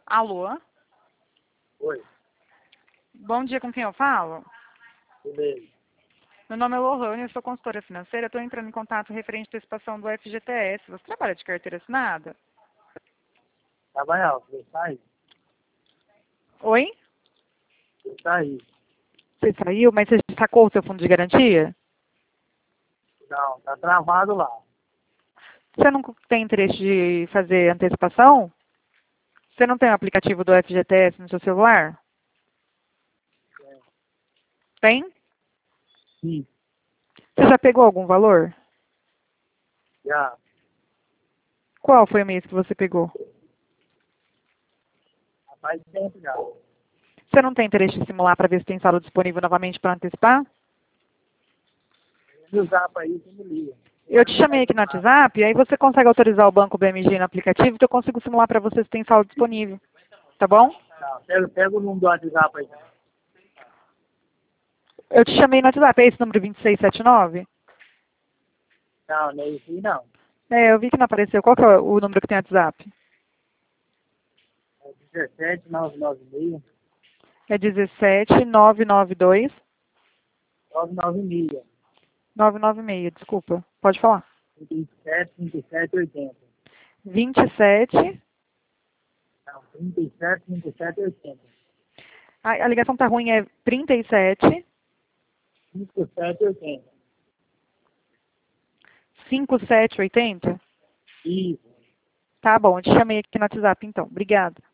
Alô? Oi, Bom dia, com quem eu falo? tudo bem? Meu nome é Lohane, eu sou consultora financeira. Estou entrando em contato referente à antecipação do FGTS. Você trabalha de carteira assinada? Trabalhar, você tá aí? Oi? Você tá aí? Você saiu, mas você sacou o seu fundo de garantia? Não, tá travado lá. Você não tem interesse de fazer antecipação? Você não tem o aplicativo do FGTS no seu celular? Tem? Sim, Você já pegou algum valor? já. Qual foi o mês que você pegou? Faz tempo já. Você não tem interesse em simular para ver se tem saldo disponível novamente para antecipar? Se usar pra isso, me liga. Eu te chamei aqui no WhatsApp, aí você consegue autorizar o Banco BMG no aplicativo, que eu consigo simular para você se tem saldo disponível. Tá bom? Não, pega o número do WhatsApp aí. Eu te chamei no WhatsApp, é esse número 2679? Não, não é isso aí não. É, eu vi que não apareceu. Qual que é o número que tem WhatsApp? É 17996 É 17992 996 996, desculpa. Pode falar. 37 57 80. 27. Não, 37 57 80. A ligação tá ruim, é 37 57 80. 5780? Isso. Tá bom, eu te chamei aqui no WhatsApp então. Obrigada.